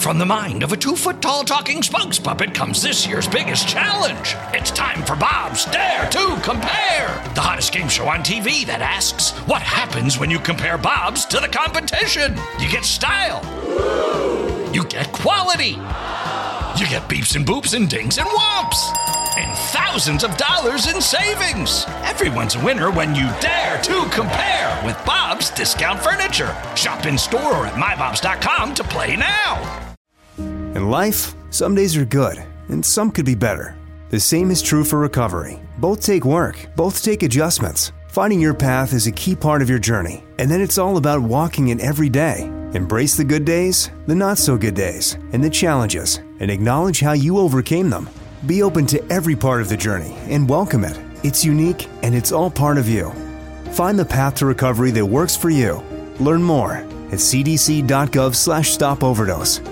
From the mind of a 2-foot-tall talking spokes puppet comes this year's biggest challenge. It's time for Bob's Dare to Compare, the hottest game show on TV that asks, what happens when you compare Bob's to the competition? You get style. You get quality. You get beeps and boops and dings and whomps. And thousands of dollars in savings. Everyone's a winner when you dare to compare with Bob's Discount Furniture. Shop in store or at mybobs.com to play now. In life, some days are good, and some could be better. The same is true for recovery. Both take work, both take adjustments. Finding your path is a key part of your journey, and then it's all about walking it every day. Embrace the good days, the not-so-good days, and the challenges, and acknowledge how you overcame them. Be open to every part of the journey and welcome it. It's unique, and it's all part of you. Find the path to recovery that works for you. Learn more at cdc.gov/stopoverdose.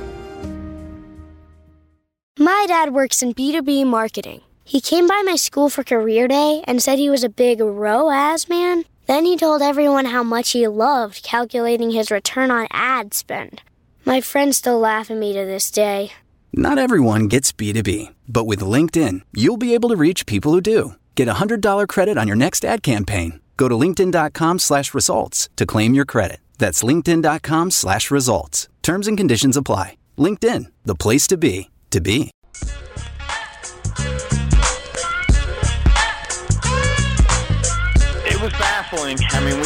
My dad works in B2B marketing. He came by my school for career day and said he was a big ROAS man. Then he told everyone how much he loved calculating his return on ad spend. My friends still laugh at me to this day. Not everyone gets B2B, but with LinkedIn, you'll be able to reach people who do. Get a $100 credit on your next ad campaign. Go to linkedin.com/results to claim your credit. That's linkedin.com/results. Terms and conditions apply. LinkedIn, the place to be, to be. It was baffling. I mean,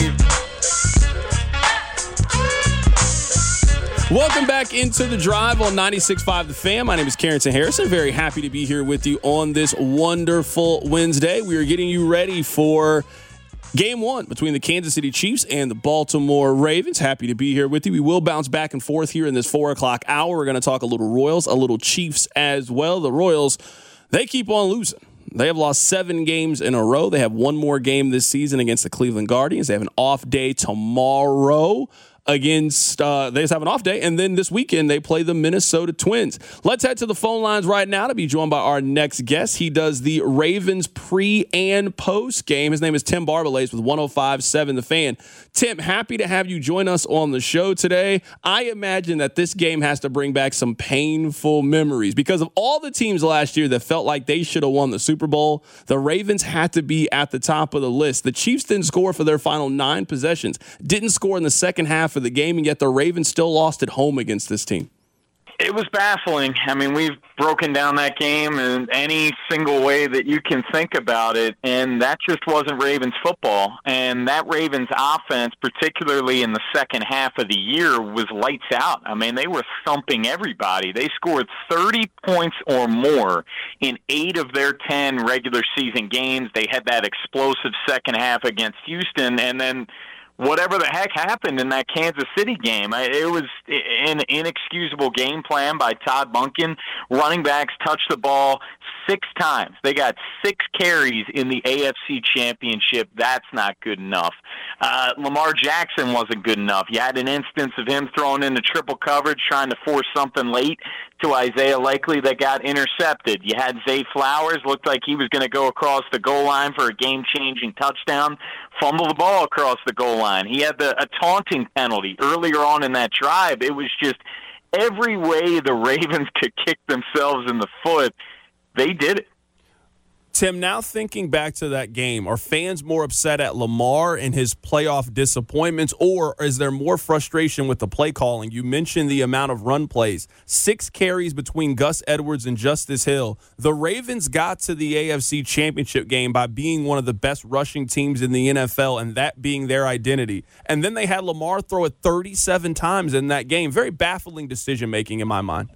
Welcome back into the drive on 96.5 The Fan. My name is Carrington Harrison. Very happy to be here with you on this wonderful Wednesday. We are getting you ready for Game 1 between the Kansas City Chiefs and the Baltimore Ravens. Happy to be here with you. We will bounce back and forth here in this 4 o'clock hour. We're going to talk a little Royals, a little Chiefs as well. The Royals, they keep on losing. They have lost 7 games in a row. They have one more game this season against the Cleveland Guardians. They have an off day tomorrow against they just have an off day, and then this weekend they play the Minnesota Twins. Let's head to the phone lines right now to be joined by our next guest. He does the Ravens pre and post game. His name is Tim Barbalace with 105.7 The Fan. Tim, happy to have you join us on the show today. I imagine that this game has to bring back some painful memories because of all the teams last year that felt like they should have won the Super Bowl. The Ravens had to be at the top of the list. The Chiefs didn't score for their final 9 possessions, didn't score in the second half of the game, and yet the Ravens still lost at home against this team. It was baffling. I mean, we've broken down that game in any single way that you can think about it, and that just wasn't Ravens football. And that Ravens offense, particularly in the second half of the year, was lights out. I mean, they were thumping everybody. They scored 30 points or more in 8 of their 10 regular season games. They had that explosive second half against Houston, and then whatever the heck happened in that Kansas City game, it was an inexcusable game plan by Todd Monken. Running backs touched the ball 6 times. They got 6 carries in the AFC Championship. That's not good enough. Lamar Jackson wasn't good enough. You had an instance of him throwing into triple coverage, trying to force something late to Isaiah Likely that got intercepted. You had Zay Flowers, looked like he was going to go across the goal line for a game-changing touchdown, fumble the ball across the goal line. He had a taunting penalty earlier on in that drive. It was just every way the Ravens could kick themselves in the foot, they did it. Tim, now thinking back to that game, are fans more upset at Lamar and his playoff disappointments, or is there more frustration with the play calling? You mentioned the amount of run plays. 6 carries between Gus Edwards and Justice Hill. The Ravens got to the AFC Championship game by being one of the best rushing teams in the NFL and that being their identity. And then they had Lamar throw it 37 times in that game. Very baffling decision-making in my mind.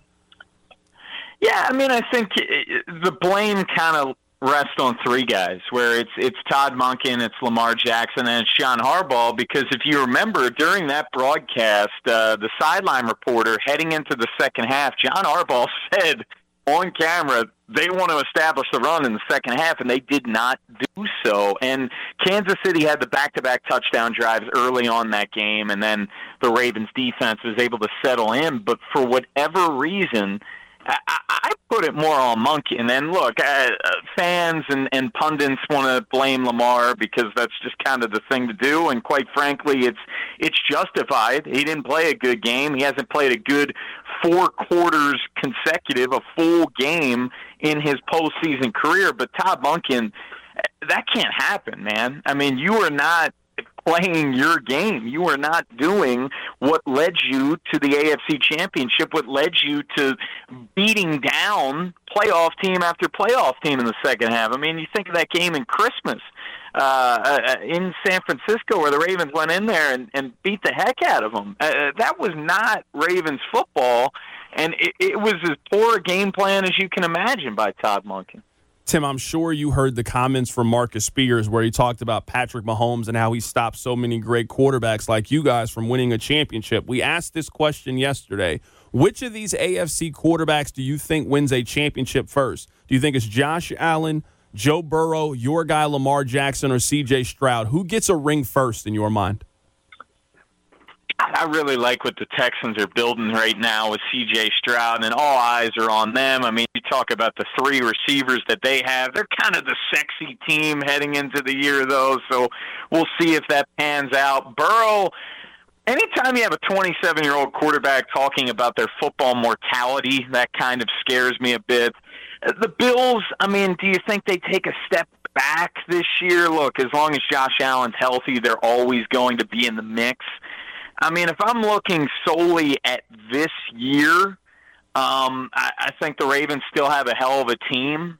Yeah, I mean, I think the blame kind of rest on 3 guys, where it's Todd Monken, it's Lamar Jackson, and it's John Harbaugh, because if you remember, during that broadcast, the sideline reporter heading into the second half, John Harbaugh said on camera they want to establish the run in the second half, and they did not do so. And Kansas City had the back-to-back touchdown drives early on that game, and then the Ravens defense was able to settle in, but for whatever reason, I I put it more on Monken. And look, fans and pundits want to blame Lamar because that's just kind of the thing to do. And quite frankly, it's justified. He didn't play a good game. He hasn't played a good 4 quarters consecutive, a full game in his postseason career. But Todd Monken, that can't happen, man. I mean, you are not playing your game. You are not doing what led you to the AFC Championship, what led you to beating down playoff team after playoff team in the second half. I mean, you think of that game in Christmas in San Francisco where the Ravens went in there and beat the heck out of them. That was not Ravens football, and it was as poor a game plan as you can imagine by Todd Monken. Tim, I'm sure you heard the comments from Marcus Spears where he talked about Patrick Mahomes and how he stopped so many great quarterbacks like you guys from winning a championship. We asked this question yesterday. Which of these AFC quarterbacks do you think wins a championship first? Do you think it's Josh Allen, Joe Burrow, your guy Lamar Jackson, or C.J. Stroud? Who gets a ring first in your mind? I really like what the Texans are building right now with C.J. Stroud, and all eyes are on them. I mean, you talk about the 3 receivers that they have. They're kind of the sexy team heading into the year, though, so we'll see if that pans out. Burrow, anytime you have a 27-year-old quarterback talking about their football mortality, that kind of scares me a bit. The Bills, I mean, do you think they take a step back this year? Look, as long as Josh Allen's healthy, they're always going to be in the mix. I mean, if I'm looking solely at this year, I think the Ravens still have a hell of a team.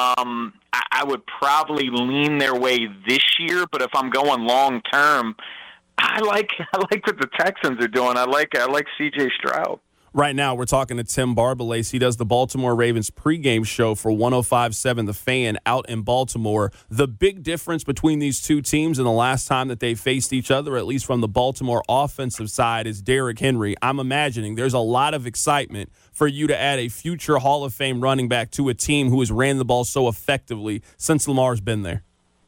I would probably lean their way this year, but if I'm going long term, I like what the Texans are doing. I like C.J. Stroud. Right now, we're talking to Tim Barbalace. He does the Baltimore Ravens pregame show for 105.7 The Fan out in Baltimore. The big difference between these two teams and the last time that they faced each other, at least from the Baltimore offensive side, is Derrick Henry. I'm imagining there's a lot of excitement for you to add a future Hall of Fame running back to a team who has ran the ball so effectively since Lamar's been there.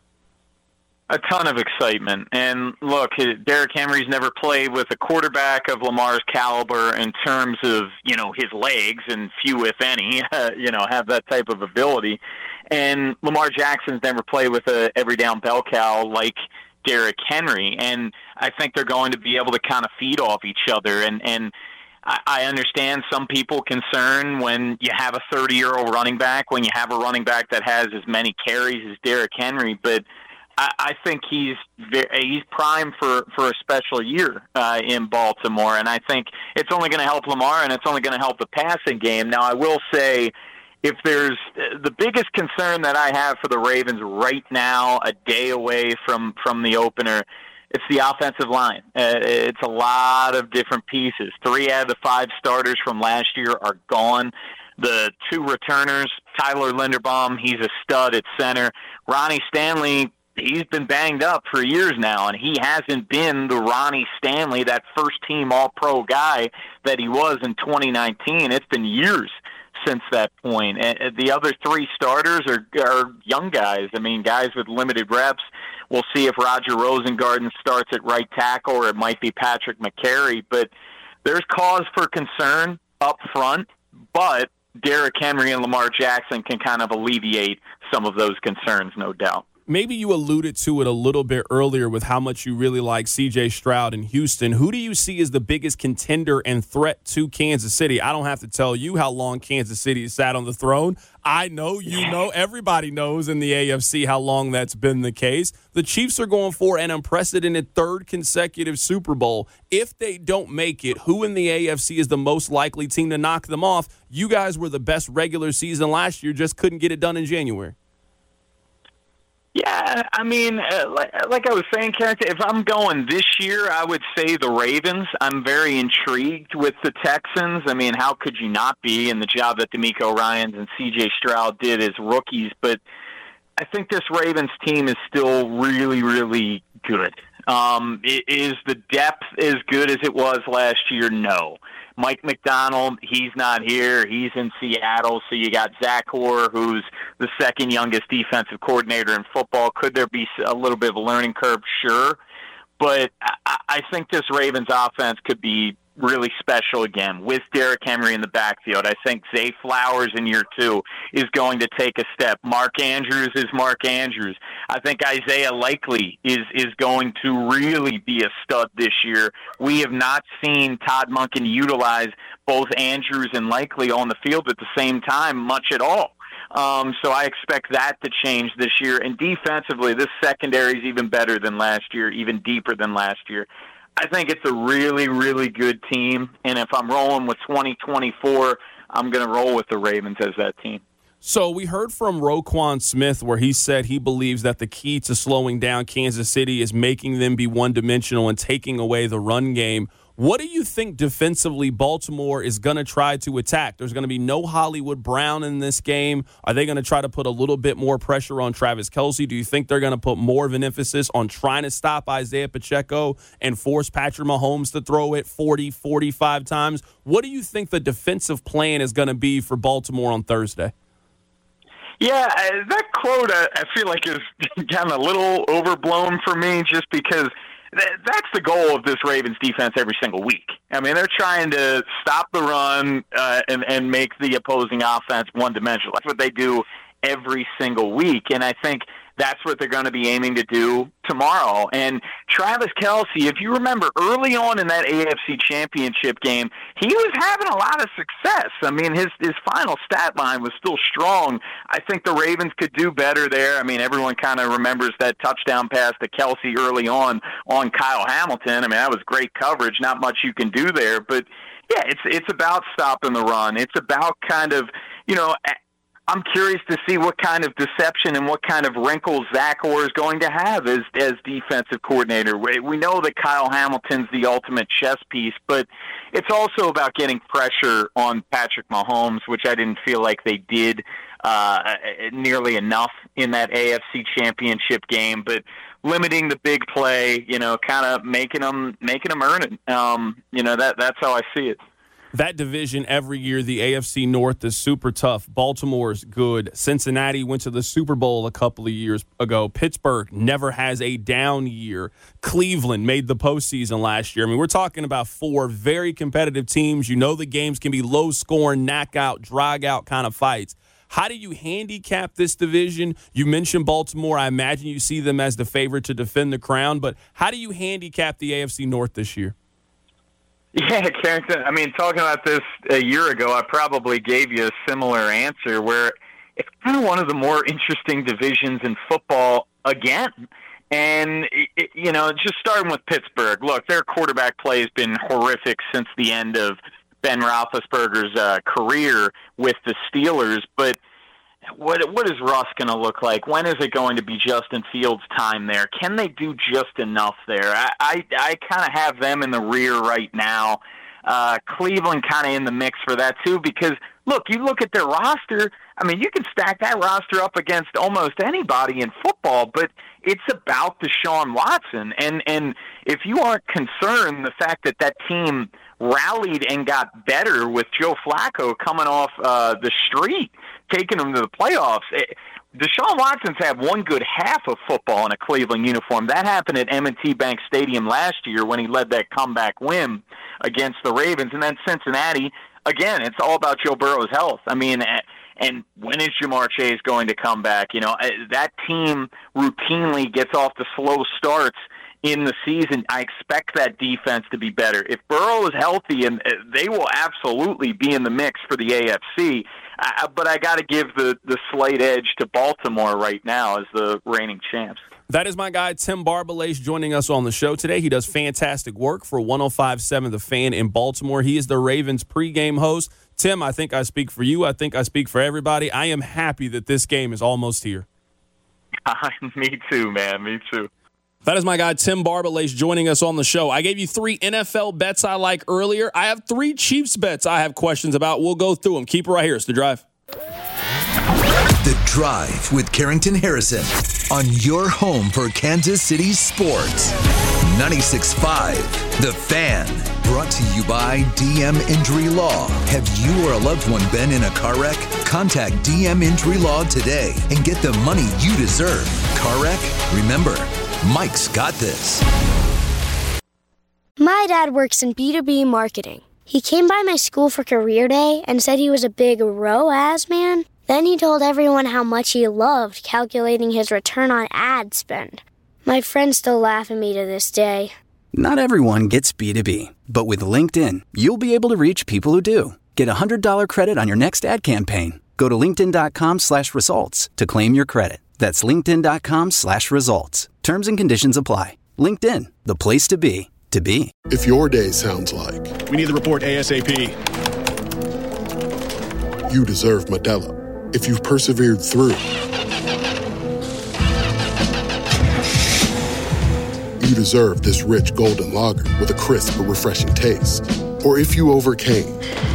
A ton of excitement. And look, Derrick Henry's never played with a quarterback of Lamar's caliber in terms of, his legs, and few, if any, have that type of ability. And Lamar Jackson's never played with a every down bell cow like Derrick Henry. And I think they're going to be able to kind of feed off each other. And I understand some people concern when you have a 30-year-old running back, when you have a running back that has as many carries as Derrick Henry, but I think he's primed for a special year in Baltimore, and I think it's only going to help Lamar, and it's only going to help the passing game. Now, I will say, if there's the biggest concern that I have for the Ravens right now, a day away from the opener, it's the offensive line. It's a lot of different pieces. 3 out of the 5 starters from last year are gone. The 2 returners, Tyler Linderbaum, he's a stud at center. Ronnie Stanley, he's been banged up for years now, and he hasn't been the Ronnie Stanley, that first-team All-Pro guy that he was in 2019. It's been years since that point. And the other 3 starters are young guys. I mean, guys with limited reps. We'll see if Roger Rosengarten starts at right tackle, or it might be Patrick McCary. But there's cause for concern up front, but Derrick Henry and Lamar Jackson can kind of alleviate some of those concerns, no doubt. Maybe you alluded to it a little bit earlier with how much you really like C.J. Stroud in Houston. Who do you see as the biggest contender and threat to Kansas City? I don't have to tell you how long Kansas City has sat on the throne. I know, everybody knows in the AFC how long that's been the case. The Chiefs are going for an unprecedented 3rd consecutive Super Bowl. If they don't make it, who in the AFC is the most likely team to knock them off? You guys were the best regular season last year, just couldn't get it done in January. Yeah, I mean, like I was saying, Karen, if I'm going this year, I would say the Ravens. I'm very intrigued with the Texans. I mean, how could you not be in the job that DeMeco Ryans and C.J. Stroud did as rookies? But I think this Ravens team is still really, really good. Is the depth as good as it was last year? No. Mike McDonald, he's not here. He's in Seattle. So you got Zach Orr, who's the 2nd youngest defensive coordinator in football. Could there be a little bit of a learning curve? Sure. But I think this Ravens offense could be really special again with Derrick Henry in the backfield. I think Zay Flowers in year 2 is going to take a step. Mark Andrews is Mark Andrews. I think Isaiah Likely is going to really be a stud this year. We have not seen Todd Monken utilize both Andrews and Likely on the field at the same time much at all. So I expect that to change this year. And defensively, this secondary is even better than last year, even deeper than last year. I think it's a really, really good team. And if I'm rolling with 2024, I'm going to roll with the Ravens as that team. So we heard from Roquan Smith where he said he believes that the key to slowing down Kansas City is making them be one-dimensional and taking away the run game. What do you think defensively Baltimore is going to try to attack? There's going to be no Hollywood Brown in this game. Are they going to try to put a little bit more pressure on Travis Kelce? Do you think they're going to put more of an emphasis on trying to stop Isaiah Pacheco and force Patrick Mahomes to throw it 40, 45 times? What do you think the defensive plan is going to be for Baltimore on Thursday? Yeah, that quote I feel like is kind of a little overblown for me just because that's the goal of this Ravens defense every single week. I mean, they're trying to stop the run and make the opposing offense one-dimensional. That's what they do every single week, and I think that's what they're going to be aiming to do tomorrow. And Travis Kelce, if you remember early on in that AFC Championship game, he was having a lot of success. I mean, his final stat line was still strong. I think the Ravens could do better there. I mean, everyone kind of remembers that touchdown pass to Kelce early on Kyle Hamilton. I mean, that was great coverage. Not much you can do there. But, yeah, it's about stopping the run. It's about kind of, I'm curious to see what kind of deception and what kind of wrinkles Zach Orr is going to have as defensive coordinator. We know that Kyle Hamilton's the ultimate chess piece, but it's also about getting pressure on Patrick Mahomes, which I didn't feel like they did nearly enough in that AFC Championship game. But limiting the big play, kind of making them earn it. That's how I see it. That division every year, the AFC North is super tough. Baltimore's good. Cincinnati went to the Super Bowl a couple of years ago. Pittsburgh never has a down year. Cleveland made the postseason last year. I mean, we're talking about 4 very competitive teams. The games can be low-scoring, knockout, drag-out kind of fights. How do you handicap this division? You mentioned Baltimore. I imagine you see them as the favorite to defend the crown. But how do you handicap the AFC North this year? Yeah, Carrington, I mean, talking about this a year ago, I probably gave you a similar answer where it's kind of one of the more interesting divisions in football again. And, just starting with Pittsburgh, look, their quarterback play has been horrific since the end of Ben Roethlisberger's career with the Steelers. But what is Russ going to look like? When is it going to be Justin Fields' time there? Can they do just enough there? I kind of have them in the rear right now. Cleveland kind of in the mix for that too because, look, you look at their roster, I mean, you can stack that roster up against almost anybody in football, but it's about Deshaun Watson. And if you aren't concerned the fact that team rallied and got better with Joe Flacco coming off the street, taking them to the playoffs. Deshaun Watson's had one good half of football in a Cleveland uniform. That happened at M&T Bank Stadium last year when he led that comeback win against the Ravens. And then Cincinnati, again, it's all about Joe Burrow's health. I mean, and when is Jamar Chase going to come back? That team routinely gets off to slow starts in the season. I expect that defense to be better. If Burrow is healthy, and they will absolutely be in the mix for the AFC, but I got to give the slight edge to Baltimore right now as the reigning champs. That is my guy, Tim Barbalace, joining us on the show today. He does fantastic work for 105.7 The Fan in Baltimore. He is the Ravens pregame host. Tim, I think I speak for you. I think I speak for everybody. I am happy that this game is almost here. Me too, man. Me too. That is my guy, Tim Barbalace, joining us on the show. I gave you 3 NFL bets I like earlier. I have 3 Chiefs bets I have questions about. We'll go through them. Keep it right here. It's The Drive. The Drive with Carrington Harrison on your home for Kansas City sports. 96.5 The Fan. Brought to you by DM Injury Law. Have you or a loved one been in a car wreck? Contact DM Injury Law today and get the money you deserve. Car wreck? Remember, Mike's got this. My dad works in B2B marketing. He came by my school for career day and said he was a big ROAS man. Then he told everyone how much he loved calculating his return on ad spend. My friends still laugh at me to this day. Not everyone gets B2B, but with LinkedIn, you'll be able to reach people who do. Get a $100 credit on your next ad campaign. Go to linkedin.com/results to claim your credit. That's linkedin.com/results. Terms and conditions apply. LinkedIn, the place to be, to be. If your day sounds like, we need the report ASAP, you deserve Modelo. If you've persevered through, you deserve this rich golden lager with a crisp but refreshing taste. Or if you overcame,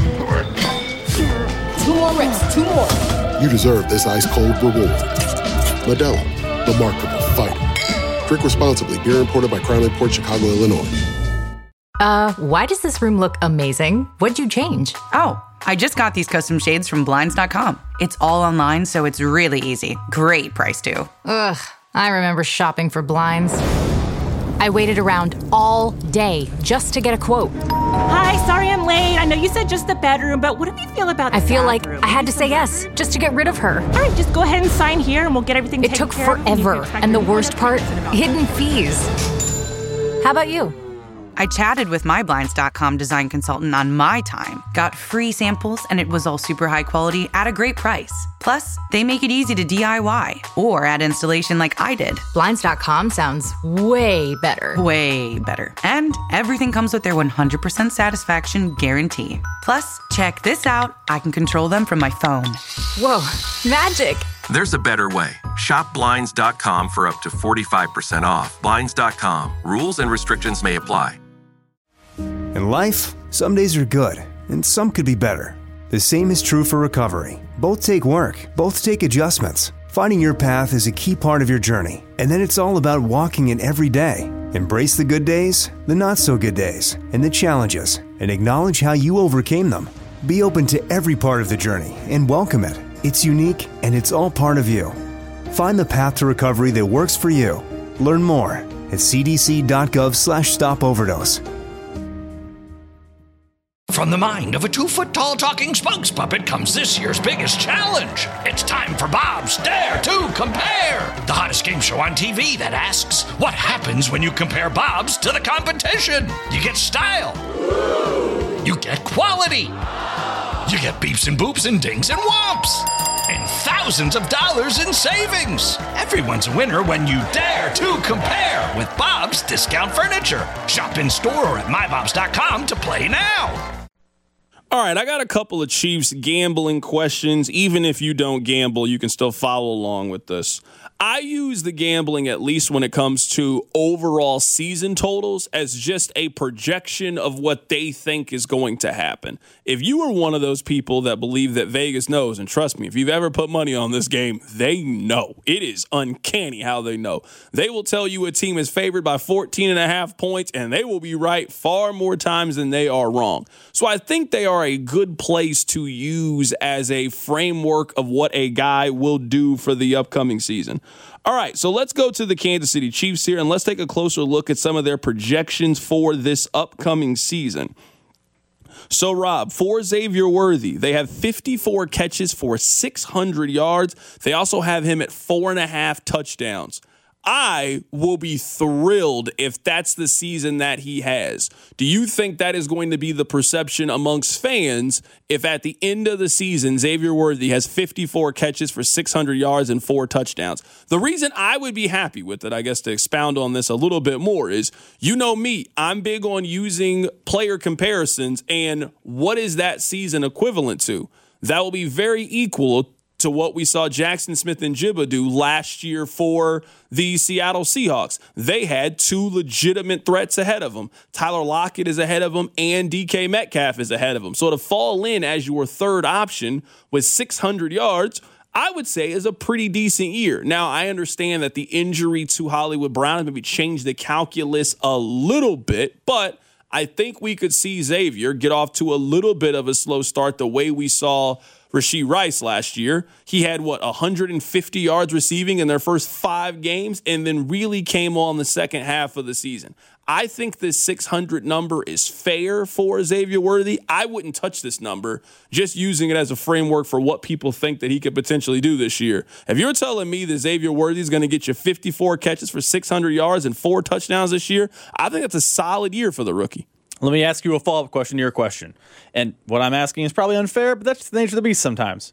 2 more reps, 2 more. You deserve this ice-cold reward. Modelo, the Markable Fighter. Drink responsibly. Beer imported by Crown Imports, Chicago, Illinois. Why does this room look amazing? What'd you change? Oh, I just got these custom shades from Blinds.com. It's all online, so it's really easy. Great price, too. Ugh, I remember shopping for blinds. I waited around all day just to get a quote. Hi, sorry I'm late. I know you said just the bedroom, but what do you feel about the I feel bathroom? like I had to say yes just to get rid of her. All right, just go ahead and sign here and we'll get everything taken care of. It took forever. And the worst part, hidden fees. How about you? I chatted with my Blinds.com design consultant on my time, got free samples, and it was all super high quality at a great price. Plus, they make it easy to DIY or add installation like I did. Blinds.com sounds way better. Way better. And everything comes with their 100% satisfaction guarantee. Plus, check this out. I can control them from my phone. Whoa, magic. There's a better way. Shop Blinds.com for up to 45% off. Blinds.com. Rules and restrictions may apply. In life, some days are good, and some could be better. The same is true for recovery. Both take work, both take adjustments. Finding your path is a key part of your journey, and then it's all about walking it every day. Embrace the good days, the not so good days, and the challenges, and acknowledge how you overcame them. Be open to every part of the journey and welcome it. It's unique, and it's all part of you. Find the path to recovery that works for you. Learn more at cdc.gov/stopoverdose. From the mind of a 2-foot-tall talking spokes puppet comes this year's biggest challenge. It's time for Bob's Dare to Compare, the hottest game show on TV that asks, what happens when you compare Bob's to the competition? You get style. You get quality. You get beeps and boops and dings and whomps. And thousands of dollars in savings. Everyone's a winner when you dare to compare with Bob's Discount Furniture. Shop in store or at mybobs.com to play now. All right, I got a couple of Chiefs gambling questions. Even if you don't gamble, you can still follow along with this. I use the gambling, at least when it comes to overall season totals, as just a projection of what they think is going to happen. If you are one of those people that believe that Vegas knows, and trust me, if you've ever put money on this game, they know. It is uncanny how they know. They will tell you a team is favored by 14.5 points, and they will be right far more times than they are wrong. So I think they are a good place to use as a framework of what a guy will do for the upcoming season. All right, so let's go to the Kansas City Chiefs here, and let's take a closer look at some of their projections for this upcoming season. So, Rob, for Xavier Worthy, they have 54 catches for 600 yards. They also have him at 4.5 touchdowns. I will be thrilled if that's the season that he has. Do you think that is going to be the perception amongst fans if at the end of the season, Xavier Worthy has 54 catches for 600 yards and 4 touchdowns? The reason I would be happy with it, I guess to expound on this a little bit more, is, you know me, I'm big on using player comparisons, and what is that season equivalent to? That will be very equal to what we saw Jackson Smith-Njigba do last year for the Seattle Seahawks. They had 2 legitimate threats ahead of them. Tyler Lockett is ahead of them, and DK Metcalf is ahead of them. So to fall in as your third option with 600 yards, I would say is a pretty decent year. Now, I understand that the injury to Hollywood Brown has maybe changed the calculus a little bit, but I think we could see Xavier get off to a little bit of a slow start the way we saw Rashee Rice last year. He had, 150 yards receiving in their first 5 games and then really came on the second half of the season. I think this 600 number is fair for Xavier Worthy. I wouldn't touch this number, just using it as a framework for what people think that he could potentially do this year. If you're telling me that Xavier Worthy is going to get you 54 catches for 600 yards and 4 touchdowns this year, I think that's a solid year for the rookie. Let me ask you a follow-up question to your question. And what I'm asking is probably unfair, but that's the nature of the beast sometimes.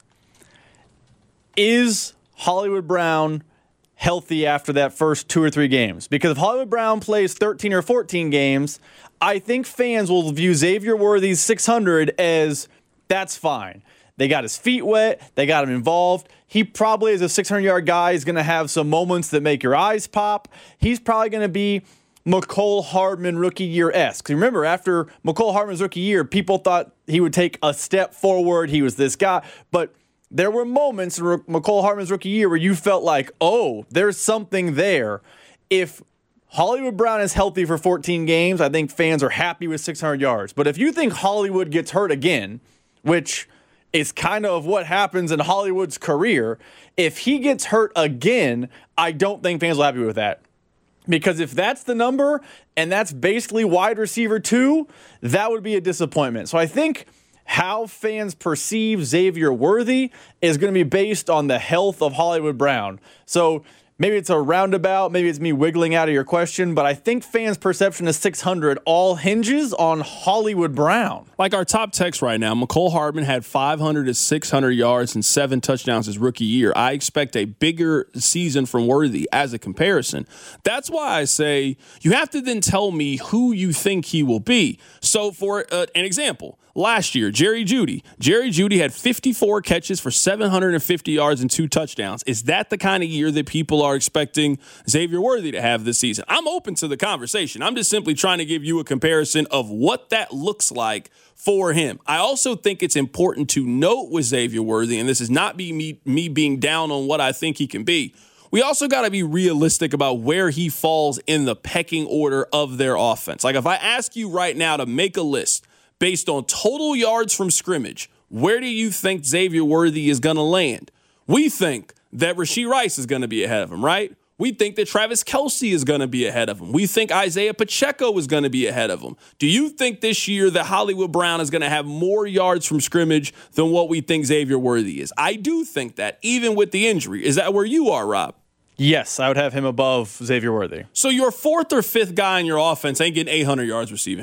Is Hollywood Brown healthy after that first 2 or 3 games? Because if Hollywood Brown plays 13 or 14 games, I think fans will view Xavier Worthy's 600 as that's fine. They got his feet wet. They got him involved. He probably, as a 600-yard guy, is going to have some moments that make your eyes pop. He's probably going to be Mecole Hardman rookie year-esque. Remember, after Mecole Hardman's rookie year, people thought he would take a step forward. He was this guy. But there were moments in Mecole Hardman's rookie year where you felt like, oh, there's something there. If Hollywood Brown is healthy for 14 games, I think fans are happy with 600 yards. But if you think Hollywood gets hurt again, which is kind of what happens in Hollywood's career, if he gets hurt again, I don't think fans will be happy with that. Because if that's the number, and that's basically wide receiver 2, that would be a disappointment. So I think how fans perceive Xavier Worthy is going to be based on the health of Hollywood Brown. So maybe it's a roundabout, maybe it's me wiggling out of your question, but I think fans' perception of 600 all hinges on Hollywood Brown. Like our top text right now, Mecole Hardman had 500 to 600 yards and 7 touchdowns his rookie year. I expect a bigger season from Worthy as a comparison. That's why I say you have to then tell me who you think he will be. So for an example, last year, Jerry Jeudy had 54 catches for 750 yards and 2 touchdowns. Is that the kind of year that people are expecting Xavier Worthy to have this season? I'm open to the conversation. I'm just simply trying to give you a comparison of what that looks like for him. I also think it's important to note with Xavier Worthy, and this is not me being down on what I think he can be, we also got to be realistic about where he falls in the pecking order of their offense. Like if I ask you right now to make a list based on total yards from scrimmage, where do you think Xavier Worthy is going to land? We think that Rashee Rice is going to be ahead of him, right? We think that Travis Kelce is going to be ahead of him. We think Isaiah Pacheco is going to be ahead of him. Do you think this year that Hollywood Brown is going to have more yards from scrimmage than what we think Xavier Worthy is? I do think that, even with the injury. Is that where you are, Rob? Yes, I would have him above Xavier Worthy. So your 4th or 5th guy in your offense ain't getting 800 yards receiving.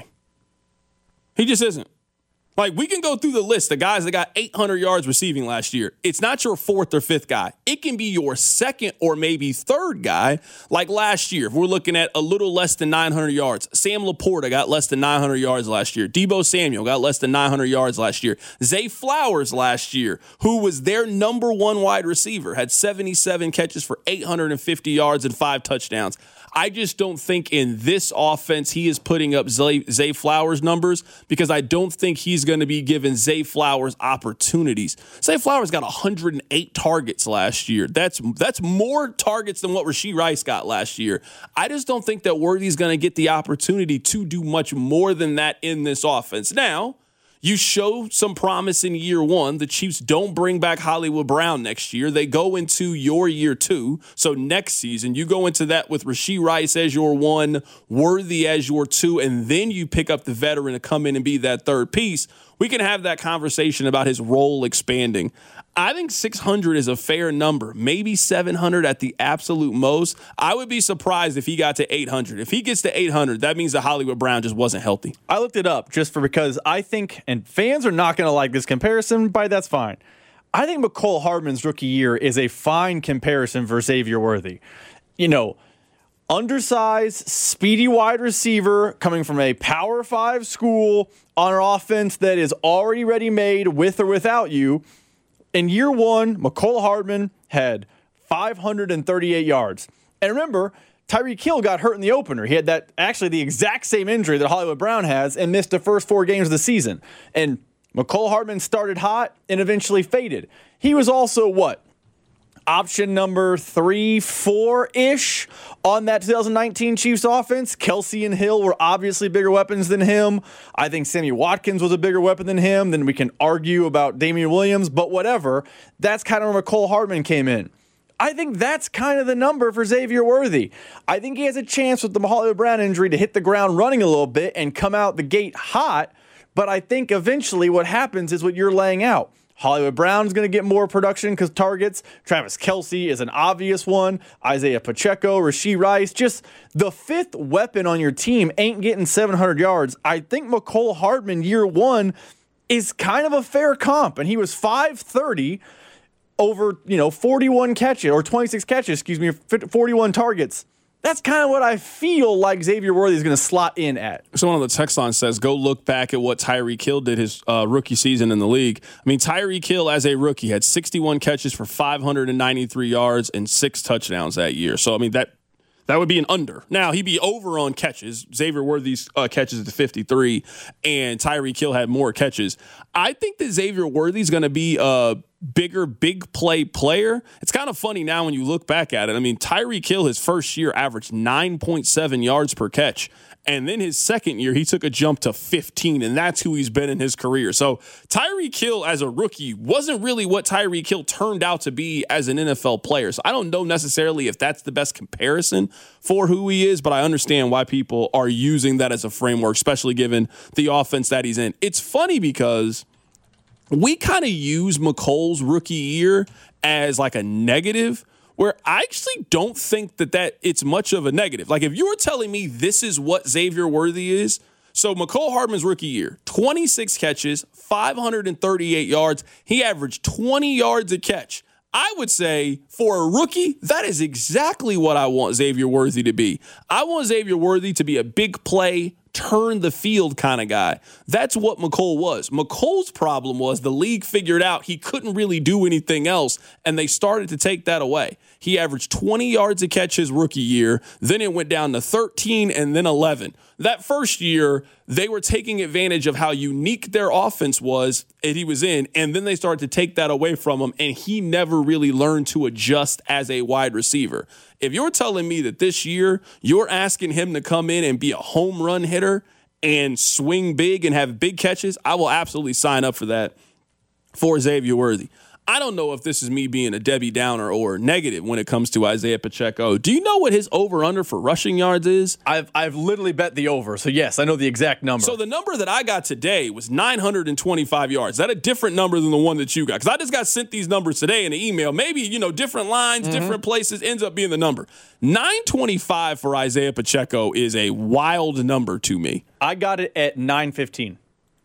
He just isn't. Like, we can go through the list of guys that got 800 yards receiving last year. It's not your 4th or 5th guy. It can be your 2nd or maybe 3rd guy. Like last year, if we're looking at a little less than 900 yards, Sam Laporta got less than 900 yards last year. Deebo Samuel got less than 900 yards last year. Zay Flowers last year, who was their number 1 wide receiver, had 77 catches for 850 yards and 5 touchdowns. I just don't think in this offense he is putting up Zay Flowers numbers, because I don't think he's going to be giving Zay Flowers opportunities. Zay Flowers got 108 targets last year. That's more targets than what Rashee Rice got last year. I just don't think that Worthy's going to get the opportunity to do much more than that in this offense. Now, you show some promise in year 1. The Chiefs don't bring back Hollywood Brown next year. They go into your year 2. So next season, you go into that with Rashee Rice as your 1, Worthy as your 2, and then you pick up the veteran to come in and be that 3rd piece. We can have that conversation about his role expanding. I think 600 is a fair number, maybe 700 at the absolute most. I would be surprised if he got to 800. If he gets to 800, that means that Hollywood Brown just wasn't healthy. I looked it up because I think, and fans are not going to like this comparison, but that's fine. I think Mecole Hardman's rookie year is a fine comparison for Xavier Worthy. You know, undersized, speedy wide receiver coming from a Power 5 school on an offense that is already ready-made with or without you. In year 1, Mecole Hardman had 538 yards. And remember, Tyreek Hill got hurt in the opener. He had the exact same injury that Hollywood Brown has and missed the first 4 games of the season. And Mecole Hardman started hot and eventually faded. He was also, option number 3, 4-ish on that 2019 Chiefs offense. Kelsey and Hill were obviously bigger weapons than him. I think Sammy Watkins was a bigger weapon than him. Then we can argue about Damian Williams, but whatever. That's kind of where Mecole Hardman came in. I think that's kind of the number for Xavier Worthy. I think he has a chance with the Hollywood Brown injury to hit the ground running a little bit and come out the gate hot, but I think eventually what happens is what you're laying out. Hollywood Brown's going to get more production because targets. Travis Kelce is an obvious one. Isaiah Pacheco, Rashee Rice. Just the fifth weapon on your team ain't getting 700 yards. I think Mecole Hardman year one is kind of a fair comp, and he was 530 over 41 catches, or 26 catches, 41 targets. That's kind of what I feel like Xavier Worthy is going to slot in at. Someone on the text line says, go look back at what Tyreek Hill did his rookie season in the league. I mean, Tyreek Hill as a rookie had 61 catches for 593 yards and 6 touchdowns that year. So, I mean, that would be an under. Now, he'd be over on catches. Xavier Worthy's catches at 53, and Tyreek Hill had more catches. I think that Xavier Worthy's going to be a bigger, big play player. It's kind of funny now when you look back at it. I mean, Tyreek Hill, his first year, averaged 9.7 yards per catch. And then his second year, he took a jump to 15, and that's who he's been in his career. So Tyreek Hill as a rookie wasn't really what Tyreek Hill turned out to be as an NFL player. So I don't know necessarily if that's the best comparison for who he is, but I understand why people are using that as a framework, especially given the offense that he's in. It's funny because we kind of use Mecole's rookie year as like a negative, where I actually don't think that it's much of a negative. Like, if you were telling me this is what Xavier Worthy is, so Mecole Hardman's rookie year, 26 catches, 538 yards. He averaged 20 yards a catch. I would say for a rookie, that is exactly what I want Xavier Worthy to be. I want Xavier Worthy to be a big play, turn the field kind of guy. That's what Mecole was. Mecole's problem was the league figured out he couldn't really do anything else, and they started to take that away. He averaged 20 yards a catch his rookie year. Then it went down to 13 and then 11. That first year, they were taking advantage of how unique their offense was that he was in, and then they started to take that away from him, and he never really learned to adjust as a wide receiver. If you're telling me that this year you're asking him to come in and be a home run hitter and swing big and have big catches, I will absolutely sign up for that for Xavier Worthy. I don't know if this is me being a Debbie Downer or negative when it comes to Isaiah Pacheco. Do you know what his over-under for rushing yards is? I've literally bet the over, so yes, I know the exact number. So the number that I got today was 925 yards. Is that a different number than the one that you got? Because I just got sent these numbers today in an email. Maybe, different lines, different places, ends up being the number. 925 for Isaiah Pacheco is a wild number to me. I got it at 915.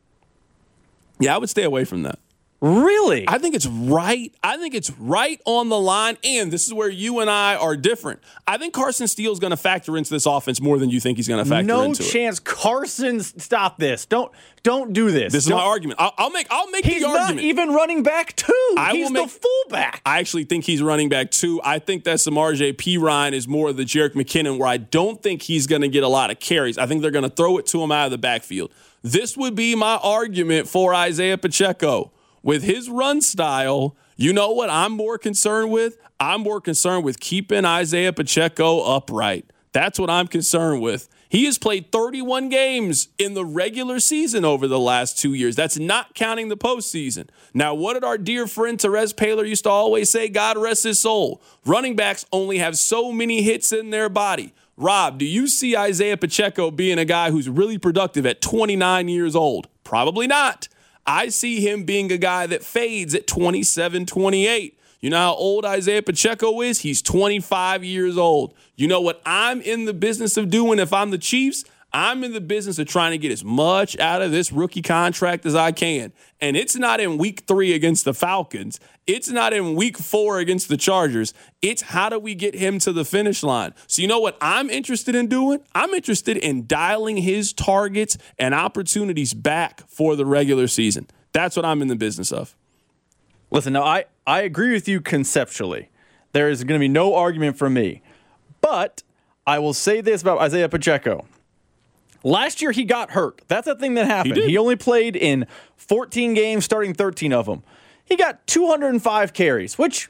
Yeah, I would stay away from that. Really? I think it's right. I think it's right on the line, and this is where you and I are different. I think Carson Steele is going to factor into this offense more than you think he's going to factor into it. No chance. Carson, stop this. Don't do this. This is my argument. I'll make the argument. He's not even running back two. He's the fullback. I actually think he's running back two. I think that Samaje Perine is more of the Jerick McKinnon, where I don't think he's going to get a lot of carries. I think they're going to throw it to him out of the backfield. This would be my argument for Isaiah Pacheco. With his run style, you know what I'm more concerned with? I'm more concerned with keeping Isaiah Pacheco upright. That's what I'm concerned with. He has played 31 games in the regular season over the last 2 years. That's not counting the postseason. Now, what did our dear friend Terez Paylor used to always say? God rest his soul. Running backs only have so many hits in their body. Rob, do you see Isaiah Pacheco being a guy who's really productive at 29 years old? Probably not. I see him being a guy that fades at 27, 28. You know how old Isaiah Pacheco is? He's 25 years old. You know what I'm in the business of doing if I'm the Chiefs? I'm in the business of trying to get as much out of this rookie contract as I can. And it's not in week 3 against the Falcons. It's not in week 4 against the Chargers. It's how do we get him to the finish line? So you know what I'm interested in doing? I'm interested in dialing his targets and opportunities back for the regular season. That's what I'm in the business of. Listen, now I agree with you conceptually. There is going to be no argument from me. But I will say this about Isaiah Pacheco. Last year, he got hurt. That's a thing that happened. He only played in 14 games, starting 13 of them. He got 205 carries, which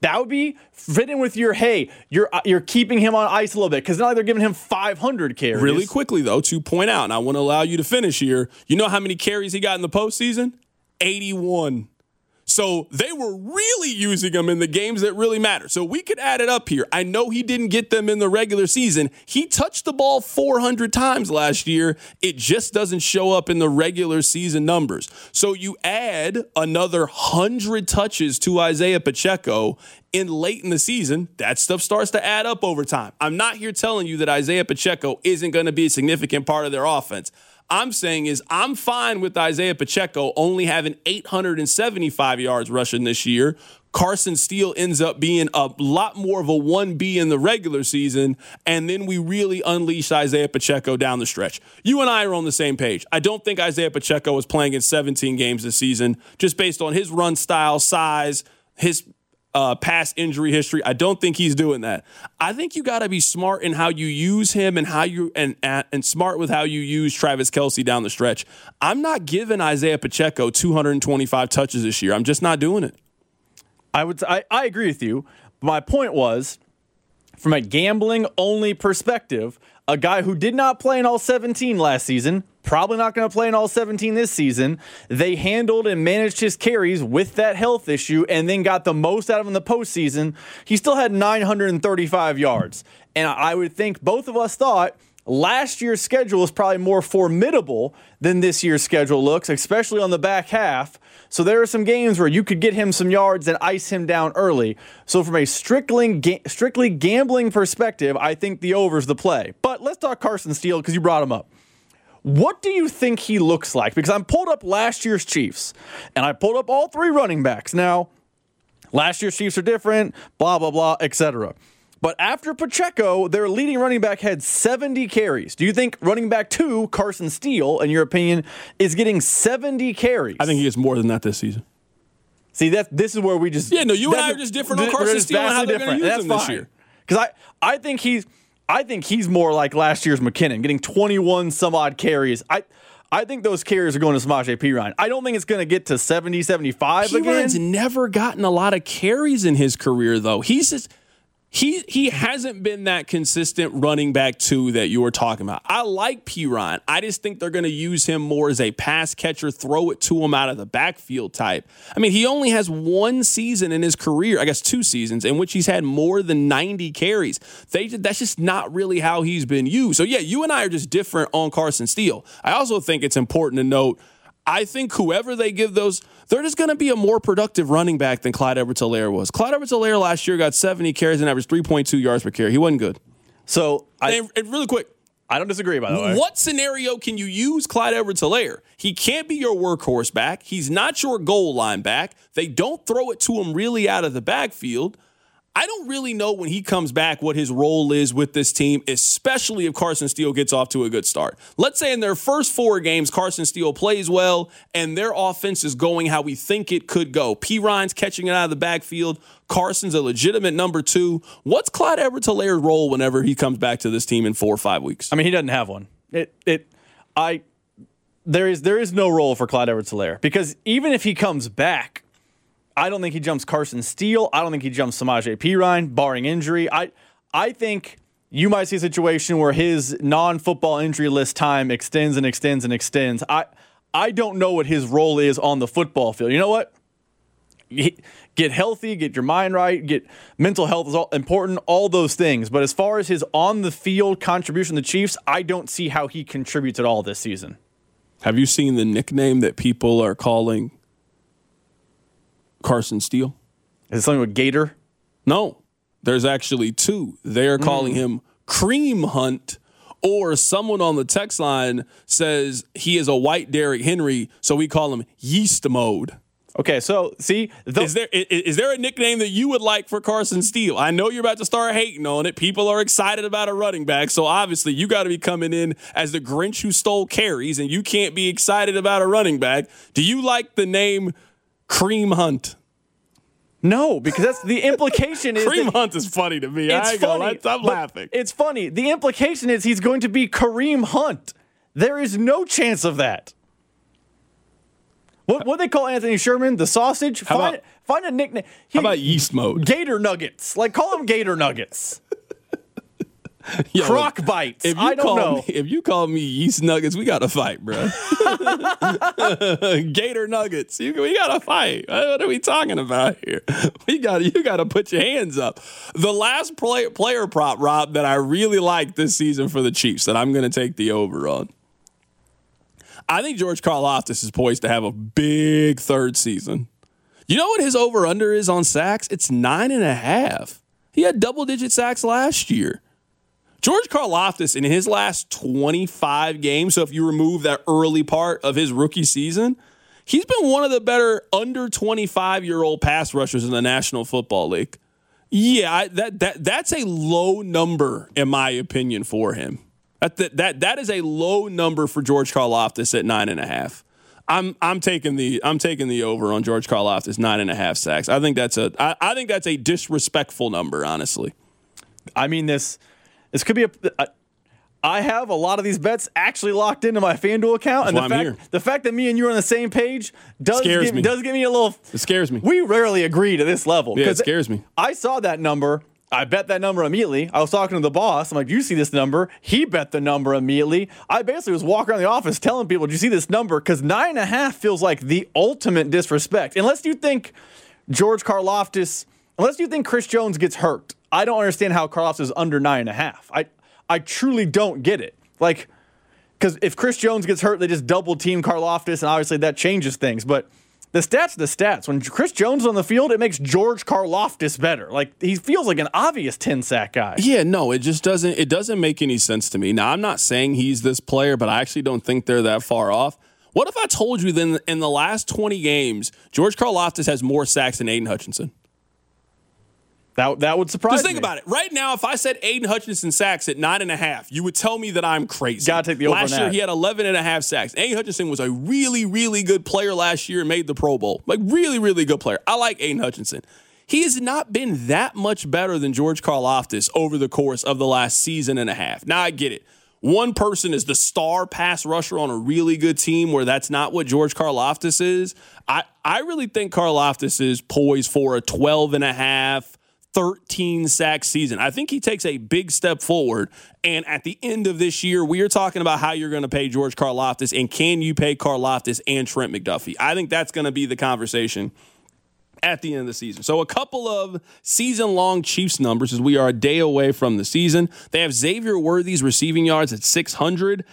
That would be fitting with your, hey, you're keeping him on ice a little bit because now they're giving him 500 carries. Really quickly, though, to point out, and I want to allow you to finish here, you know how many carries he got in the postseason? 81. So they were really using him in the games that really matter. So we could add it up here. I know he didn't get them in the regular season. He touched the ball 400 times last year. It just doesn't show up in the regular season numbers. So you add another 100 touches to Isaiah Pacheco in late in the season, that stuff starts to add up over time. I'm not here telling you that Isaiah Pacheco isn't going to be a significant part of their offense. I'm saying is I'm fine with Isaiah Pacheco only having 875 yards rushing this year. Carson Steele ends up being a lot more of a 1B in the regular season, and then we really unleash Isaiah Pacheco down the stretch. You and I are on the same page. I don't think Isaiah Pacheco was playing in 17 games this season just based on his run style, size, his past injury history. I don't think he's doing that. I think you got to be smart in how you use him and how you and smart with how you use Travis Kelce down the stretch. I'm not giving Isaiah Pacheco 225 touches this year. I'm just not doing it. I agree with you. My point was, from a gambling only perspective, a guy who did not play in all 17 last season, probably not going to play in all 17 this season. They handled and managed his carries with that health issue and then got the most out of him in the postseason. He still had 935 yards. And I would think both of us thought last year's schedule is probably more formidable than this year's schedule looks, especially on the back half. So there are some games where you could get him some yards and ice him down early. So from a strictly gambling perspective, I think the over's the play. But let's talk Carson Steele because you brought him up. What do you think he looks like? Because I pulled up last year's Chiefs, and I pulled up all three running backs. Now, last year's Chiefs are different, blah, blah, blah, etc. But after Pacheco, their leading running back had 70 carries. Do you think running back 2, Carson Steele, in your opinion, is getting 70 carries? I think he gets more than that this season. See, this is where we just... Yeah, no, you and I are just different on Carson Steele and how they're going to use him this year. Because I think he's more like last year's McKinnon, getting 21 some odd carries. I think those carries are going to Samaje Perine. I don't think it's going to get to 70, 75 again. Perine's never gotten a lot of carries in his career, though. He's just... He hasn't been that consistent running back 2 that you were talking about. I like Perine. I just think they're going to use him more as a pass catcher, throw it to him out of the backfield type. I mean, he only has one season in his career, I guess 2 seasons, in which he's had more than 90 carries. That's just not really how he's been used. So, yeah, you and I are just different on Carson Steele. I also think it's important to note, I think whoever they give those, they're just going to be a more productive running back than Clyde Edwards-Helaire was. Clyde Edwards-Helaire last year got 70 carries and averaged 3.2 yards per carry. He wasn't good. So, and really quick, I don't disagree, by the way. What scenario can you use Clyde Edwards-Helaire? He can't be your workhorse back. He's not your goal line back. They don't throw it to him really out of the backfield. I don't really know when he comes back what his role is with this team, especially if Carson Steele gets off to a good start. Let's say in their first 4 games, Carson Steele plays well, and their offense is going how we think it could go. Perine's catching it out of the backfield. Carson's a legitimate number 2. What's Clyde Edwards-Helaire's role whenever he comes back to this team in 4 or 5 weeks? I mean, he doesn't have one. There is no role for Clyde Edwards-Helaire because even if he comes back, I don't think he jumps Carson Steele. I don't think he jumps Samaje Perine, barring injury. I think you might see a situation where his non-football injury list time extends and extends and extends. I don't know what his role is on the football field. You know what? Get healthy, get your mind right, get mental health is all important, all those things. But as far as his on-the-field contribution to the Chiefs, I don't see how he contributes at all this season. Have you seen the nickname that people are calling Carson Steele? Is it something with Gator? No, there's actually 2. They're calling him Cream Hunt, or someone on the text line says he is a white Derrick Henry, so we call him Yeast Mode. Okay, so see, is there a nickname that you would like for Carson Steele? I know you're about to start hating on it. People are excited about a running back, so obviously you got to be coming in as the Grinch who stole carries, and you can't be excited about a running back. Do you like the name Cream Hunt? No, because that's the implication is Cream Hunt is funny to me. It's funny. I'm laughing. It's funny. The implication is he's going to be Kareem Hunt. There is no chance of that. What they call Anthony Sherman? The sausage? Find a nickname. How about yeast mode? Gator nuggets. Like, call them Gator nuggets. Yo, Croc bites. I don't know. If you call me yeast nuggets, we got to fight, bro. Gator nuggets. We got to fight. What are we talking about here? You got to put your hands up. The last player prop, Rob, that I really like this season for the Chiefs that I'm going to take the over on. I think George Karlaftis is poised to have a big third season. You know what his over-under is on sacks? It's 9.5. He had double-digit sacks last year. George Karlaftis in his last 25 games, so if you remove that early part of his rookie season, he's been one of the better under 25-year-old pass rushers in the National Football League. Yeah, that's a low number, in my opinion, for him. That is a low number for George Karlaftis at 9.5. I'm taking the over on George Karlaftis 9.5 sacks. I think that's a disrespectful number, honestly. I mean, this could be I have a lot of these bets actually locked into my FanDuel account, and the fact that me and you are on the same page does give me a little. It scares me. We rarely agree to this level. Yeah, it scares me. I saw that number. I bet that number immediately. I was talking to the boss. I'm like, "Do you see this number?" He bet the number immediately. I basically was walking around the office telling people, "Do you see this number?" Because 9.5 feels like the ultimate disrespect. Unless you think George Karlaftis, unless you think Chris Jones gets hurt, I don't understand how Karlaftis is under 9.5. I truly don't get it. Like, because if Chris Jones gets hurt, they just double team Karlaftis, and obviously that changes things. But the stats are the stats. When Chris Jones is on the field, it makes George Karlaftis better. Like, he feels like an obvious 10-sack guy. Yeah, no, it just doesn't make any sense to me. Now, I'm not saying he's this player, but I actually don't think they're that far off. What if I told you then in the last 20 games, George Karlaftis has more sacks than Aiden Hutchinson? That would surprise me. Just think about it. Right now, if I said Aiden Hutchinson sacks at 9.5, you would tell me that I'm crazy. Gotta take the over. Last year, he had 11.5 sacks. Aiden Hutchinson was a really, really good player last year and made the Pro Bowl. Like, really, really good player. I like Aiden Hutchinson. He has not been that much better than George Karlaftis over the course of the last season and a half. Now, I get it. One person is the star pass rusher on a really good team where that's not what George Karlaftis is. I really think Karlaftis is poised for a 12.5, 13 sack season. I think he takes a big step forward. And at the end of this year, we are talking about how you're going to pay George Karlaftis, and can you pay Karlaftis and Trent McDuffie? I think that's going to be the conversation at the end of the season. So a couple of season-long Chiefs numbers as we are a day away from the season. They have Xavier Worthy's receiving yards at 600.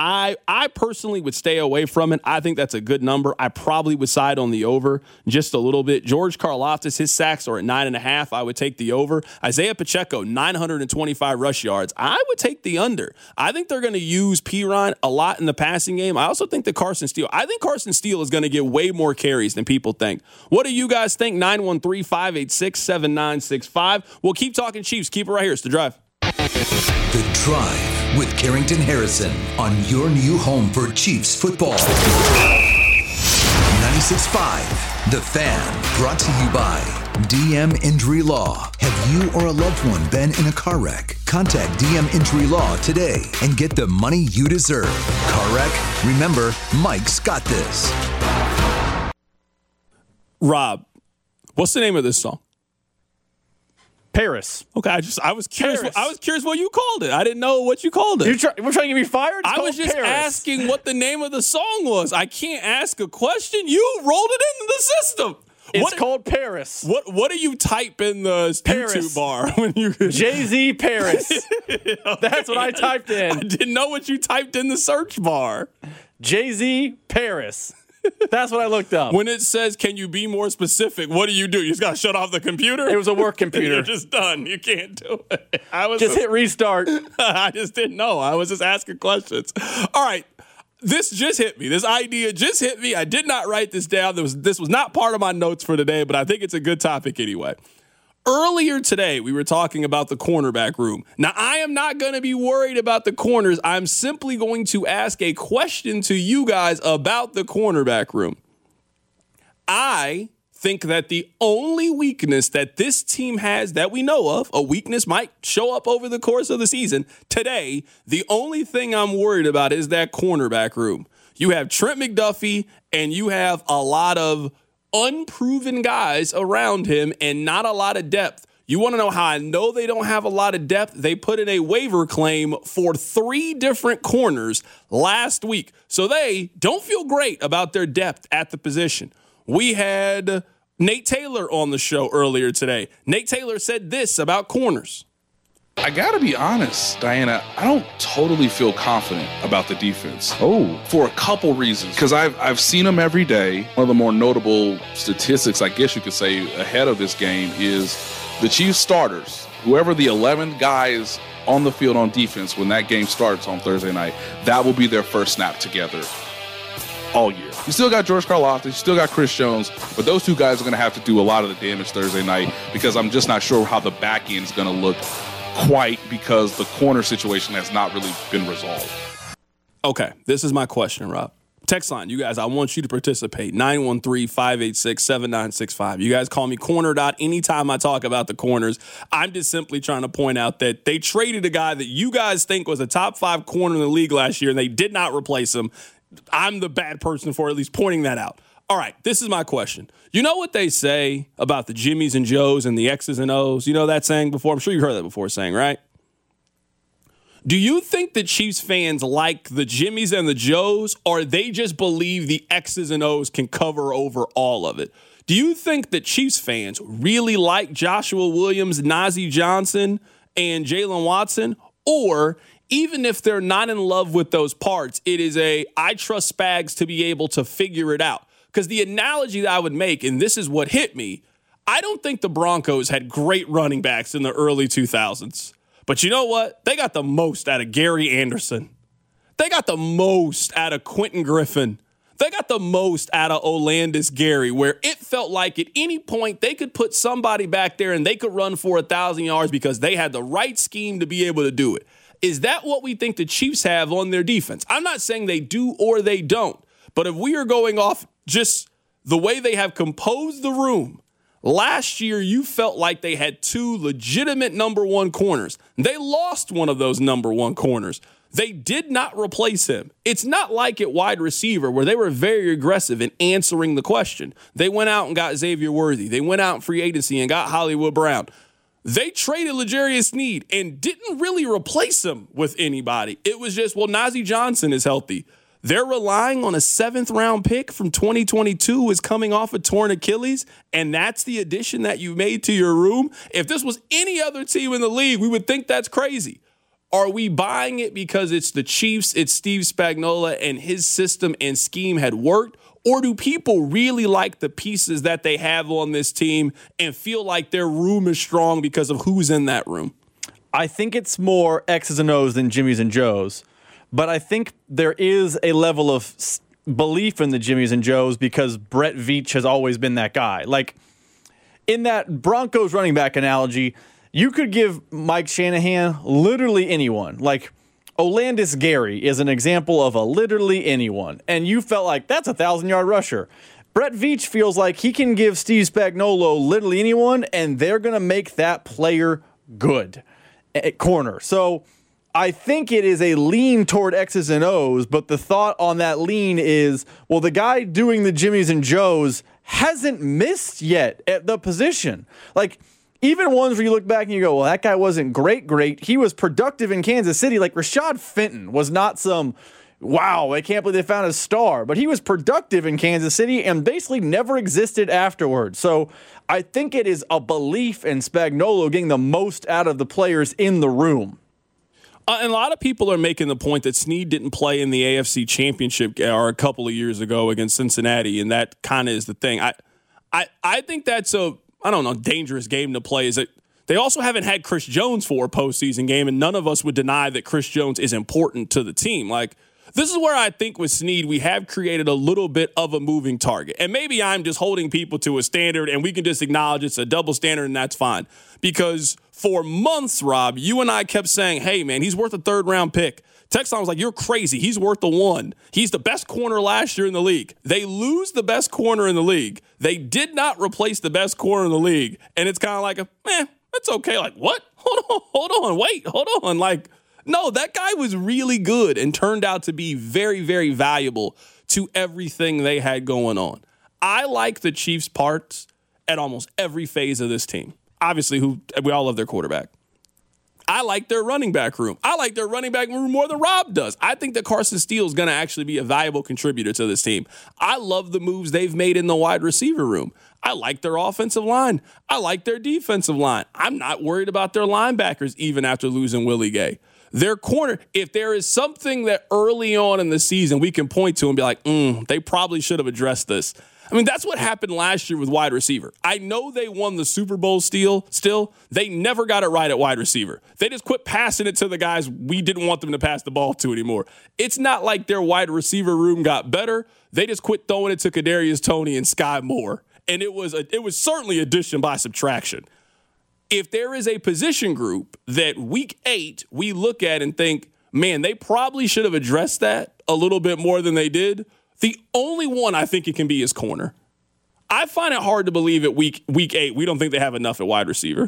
I personally would stay away from it. I think that's a good number. I probably would side on the over just a little bit. George Karlaftis, his sacks are at 9.5. I would take the over. Isaiah Pacheco, 925 rush yards. I would take the under. I think they're going to use Perine a lot in the passing game. I also think that Carson Steele is going to get way more carries than people think. What do you guys think? 913-586-7965. We'll keep talking Chiefs. Keep it right here. It's The Drive. The Drive with Carrington Harrison on your new home for Chiefs football. 96.5, The Fan, brought to you by DM Injury Law. Have you or a loved one been in a car wreck? Contact DM Injury Law today and get the money you deserve. Car wreck? Remember, Mike's got this. Rob, what's the name of this song? Paris. Okay, I was curious. I was curious what you called it. I didn't know what you called it. We're trying to get me fired? I was just asking what the name of the song was. I can't ask a question. You rolled it into the system. It's called Paris. What do you type in the Paris. YouTube bar when you Jay-Z Paris? That's what I typed in. I didn't know what you typed in the search bar. Jay-Z Paris. That's what I looked up. When it says, can you be more specific, what do? You just got to shut off the computer? It was a work computer. You're just done. You can't do it. Hit restart. I just didn't know. I was just asking questions. All right. This just hit me. This idea just hit me. I did not write this down. This was not part of my notes for today, but I think it's a good topic anyway. Earlier today, we were talking about the cornerback room. Now, I am not going to be worried about the corners. I'm simply going to ask a question to you guys about the cornerback room. I think that the only weakness that this team has that we know of, a weakness might show up over the course of the season. Today, the only thing I'm worried about is that cornerback room. You have Trent McDuffie, and you have a lot of unproven guys around him and not a lot of depth. You want to know how I know they don't have a lot of depth? They put in a waiver claim for 3 different corners last week. So they don't feel great about their depth at the position. We had Nate Taylor on the show earlier today. Nate Taylor said this about corners. I got to be honest, Diana, I don't totally feel confident about the defense. For a couple reasons. Because I've seen them every day. One of the more notable statistics, I guess you could say, ahead of this game is the Chiefs starters, whoever the 11 guys on the field on defense when that game starts on Thursday night, that will be their first snap together all year. You still got George Karlaftis, you still got Chris Jones, but those 2 guys are going to have to do a lot of the damage Thursday night because I'm just not sure how the back end is going to look quite because the corner situation has not really been resolved. Okay, this is my question, Rob. Text line, you guys, I want you to participate. 913-586-7965. You guys call me Corner Dot anytime I talk about the corners. I'm just simply trying to point out that they traded a guy that you guys think was a top 5 corner in the league last year, and they did not replace him. I'm the bad person for at least pointing that out. All right, this is my question. You know what they say about the Jimmies and Joes and the X's and O's? You know that saying before? I'm sure you've heard that before saying, right? Do you think that Chiefs fans like the Jimmies and the Joes, or they just believe the X's and O's can cover over all of it? Do you think that Chiefs fans really like Joshua Williams, Najee Johnson, and Jalen Watson? Or even if they're not in love with those parts, it is I trust Spags to be able to figure it out? Because the analogy that I would make, and this is what hit me, I don't think the Broncos had great running backs in the early 2000s. But you know what? They got the most out of Gary Anderson. They got the most out of Quentin Griffin. They got the most out of Olandis Gary, where it felt like at any point they could put somebody back there and they could run for 1,000 yards because they had the right scheme to be able to do it. Is that what we think the Chiefs have on their defense? I'm not saying they do or they don't, but if we are going off just the way they have composed the room, last year, you felt like they had 2 legitimate number 1 corners. They lost one of those number 1 corners. They did not replace him. It's not like at wide receiver where they were very aggressive in answering the question. They went out and got Xavier Worthy. They went out in free agency and got Hollywood Brown. They traded L'Jarius Sneed and didn't really replace him with anybody. It was just, well, Najee Johnson is healthy. They're relying on a 7th-round pick from 2022 who is coming off a torn Achilles, and that's the addition that you made to your room. If this was any other team in the league, we would think that's crazy. Are we buying it because it's the Chiefs, it's Steve Spagnuolo, and his system and scheme had worked? Or do people really like the pieces that they have on this team and feel like their room is strong because of who's in that room? I think it's more X's and O's than Jimmys and Joes. But I think there is a level of belief in the Jimmys and Joes because Brett Veach has always been that guy. Like, in that Broncos running back analogy, you could give Mike Shanahan literally anyone. Like, Olandis Gary is an example of a literally anyone. And you felt like, that's a 1,000-yard rusher. Brett Veach feels like he can give Steve Spagnuolo literally anyone, and they're going to make that player good at corner. So I think it is a lean toward X's and O's, but the thought on that lean is, well, the guy doing the Jimmys and Joes hasn't missed yet at the position. Like, even ones where you look back and you go, well, that guy wasn't great. He was productive in Kansas City. Like, Rashad Fenton was not some, wow, I can't believe they found a star. But he was productive in Kansas City and basically never existed afterwards. So I think it is a belief in Spagnuolo getting the most out of the players in the room. And a lot of people are making the point that Snead didn't play in the AFC Championship or a couple of years ago against Cincinnati, and that kind of is the thing. I think that's a dangerous game to play. Is that they also haven't had Chris Jones for a postseason game, and none of us would deny that Chris Jones is important to the team. Like, this is where I think with Snead, we have created a little bit of a moving target. And maybe I'm just holding people to a standard, and we can just acknowledge it's a double standard, and that's fine. Because for months, Rob, you and I kept saying, hey, man, he's worth a 3rd-round pick. Texan was like, you're crazy. He's worth the 1. He's the best corner last year in the league. They lose the best corner in the league. They did not replace the best corner in the league. And it's kind of like, it's okay. Like, what? Hold on. Wait, hold on. Like, No, that guy was really good and turned out to be very, very valuable to everything they had going on. I like the Chiefs' parts at almost every phase of this team. Obviously, we all love their quarterback. I like their running back room. I like their running back room more than Rob does. I think that Carson Steele is going to actually be a valuable contributor to this team. I love the moves they've made in the wide receiver room. I like their offensive line. I like their defensive line. I'm not worried about their linebackers even after losing Willie Gay. Their corner, if there is something that early on in the season we can point to and be like, they probably should have addressed this. I mean, that's what happened last year with wide receiver. I know they won the Super Bowl still. They never got it right at wide receiver. They just quit passing it to the guys we didn't want them to pass the ball to anymore. It's not like their wide receiver room got better. They just quit throwing it to Kadarius Toney and Sky Moore. And it was certainly addition by subtraction. If there is a position group that week 8 we look at and think, man, they probably should have addressed that a little bit more than they did, the only one I think it can be is corner. I find it hard to believe at week 8 we don't think they have enough at wide receiver.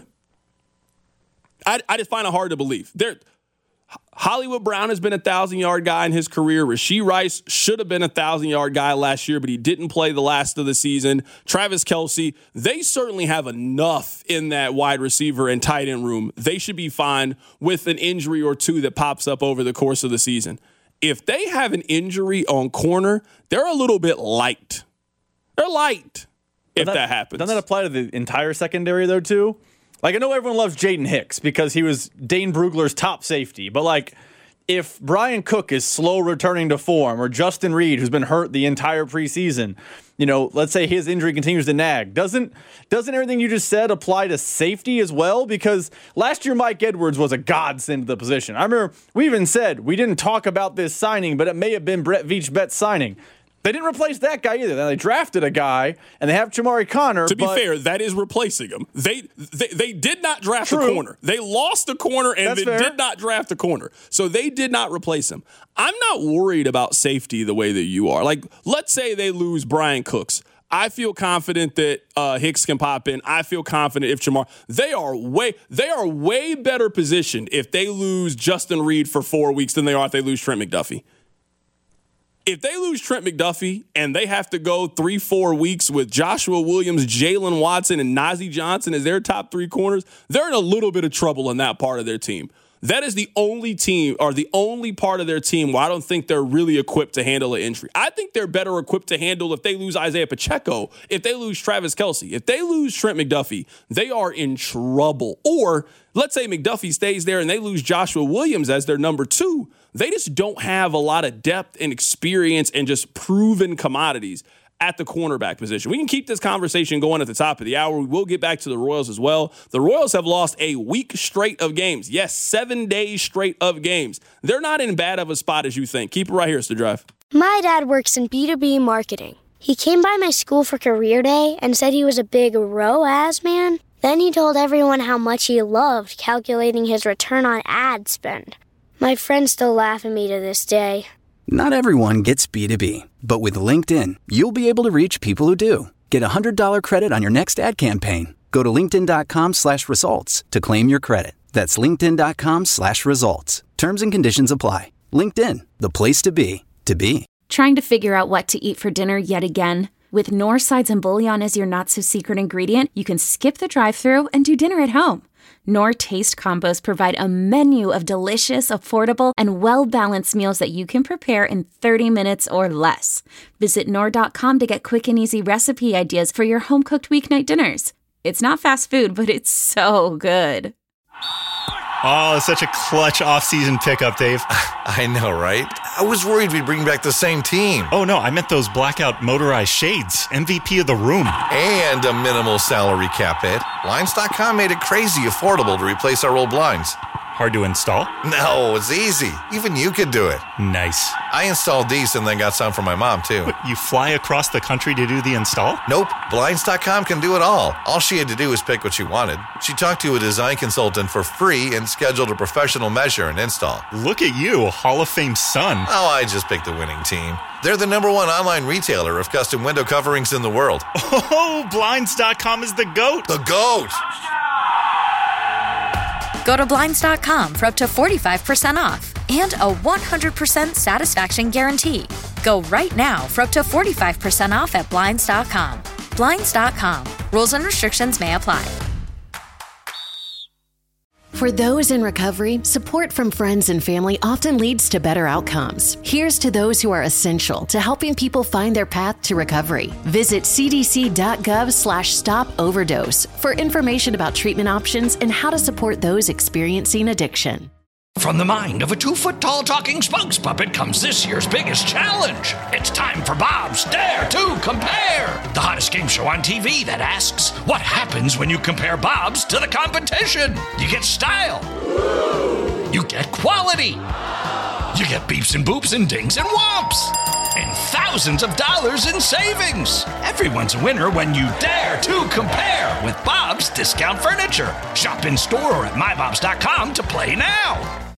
I just find it hard to believe. Hollywood Brown has been a 1,000-yard guy in his career. Rashee Rice should have been a 1,000-yard guy last year, but he didn't play the last of the season. Travis Kelce, they certainly have enough in that wide receiver and tight end room. They should be fine with an injury or two that pops up over the course of the season. If they have an injury on corner, they're a little bit light. They're light if that happens. Doesn't that apply to the entire secondary, though, too? Like, I know everyone loves Jaden Hicks because he was Dane Brugler's top safety. But, like, if Brian Cook is slow returning to form or Justin Reed, who's been hurt the entire preseason, let's say his injury continues to nag, doesn't everything you just said apply to safety as well? Because last year Mike Edwards was a godsend to the position. I remember we even said we didn't talk about this signing, but it may have been Brett Veach-Bett's signing. They didn't replace that guy either. Now, they drafted a guy, and they have Chamari Connor. To be fair, that is replacing him. They did not draft a corner. They lost a corner, and did not draft a corner. So they did not replace him. I'm not worried about safety the way that you are. Like, let's say they lose Brian Cooks. I feel confident that Hicks can pop in. I feel confident if Chamar. They are way better positioned if they lose Justin Reed for 4 weeks than they are if they lose Trent McDuffie. If they lose Trent McDuffie and they have to go 3-4 weeks with Joshua Williams, Jalen Watson, and Najee Johnson as their top 3 corners, they're in a little bit of trouble in that part of their team. That is the only team or the only part of their team where I don't think they're really equipped to handle an injury. I think they're better equipped to handle if they lose Isaiah Pacheco, if they lose Travis Kelce, if they lose Trent McDuffie, they are in trouble. Or let's say McDuffie stays there and they lose Joshua Williams as their number 2. They just don't have a lot of depth and experience and just proven commodities at the cornerback position. We can keep this conversation going at the top of the hour. We will get back to the Royals as well. The Royals have lost a week straight of games. Yes, 7 days straight of games. They're not in bad of a spot as you think. Keep it right here. It's The Drive. My dad works in B2B marketing. He came by my school for career day and said he was a big ROAS man. Then he told everyone how much he loved calculating his return on ad spend. My friends still laugh at me to this day. Not everyone gets B2B, but with LinkedIn, you'll be able to reach people who do. Get a $100 credit on your next ad campaign. Go to linkedin.com/results to claim your credit. That's linkedin.com/results. Terms and conditions apply. LinkedIn, the place to be, to be. Trying to figure out what to eat for dinner yet again? With Knorr sides and bouillon as your not-so-secret ingredient, you can skip the drive-thru and do dinner at home. Knorr Taste Combos provide a menu of delicious, affordable, and well-balanced meals that you can prepare in 30 minutes or less. Visit Knorr.com to get quick and easy recipe ideas for your home-cooked weeknight dinners. It's not fast food, but it's so good. Oh, such a clutch off-season pickup, Dave. I know, right? I was worried we'd bring back the same team. Oh, no, I meant those blackout motorized shades. MVP of the room. And a minimal salary cap hit. Blinds.com made it crazy affordable to replace our old blinds. Hard to install? No, it's easy. Even you could do it. Nice. I installed these and then got some for my mom, too. What, you fly across the country to do the install? Nope. Blinds.com can do it all. All she had to do was pick what she wanted. She talked to a design consultant for free and scheduled a professional measure and install. Look at you, Hall of Fame son. Oh, I just picked the winning team. They're the #1 online retailer of custom window coverings in the world. Oh, Blinds.com is the GOAT. The GOAT! Go to Blinds.com for up to 45% off and a 100% satisfaction guarantee. Go right now for up to 45% off at Blinds.com. Blinds.com. Rules and restrictions may apply. For those in recovery, support from friends and family often leads to better outcomes. Here's to those who are essential to helping people find their path to recovery. Visit cdc.gov/stop-overdose for information about treatment options and how to support those experiencing addiction. From the mind of a 2-foot-tall talking spokes puppet comes this year's biggest challenge. It's time for Bob's Dare to Compare, the hottest game show on TV that asks, what happens when you compare Bob's to the competition? You get style. You get quality. You get beeps and boops and dings and whomps. And thousands of dollars in savings. Everyone's a winner when you dare to compare with Bob's Discount Furniture. Shop in store or at mybobs.com to play now.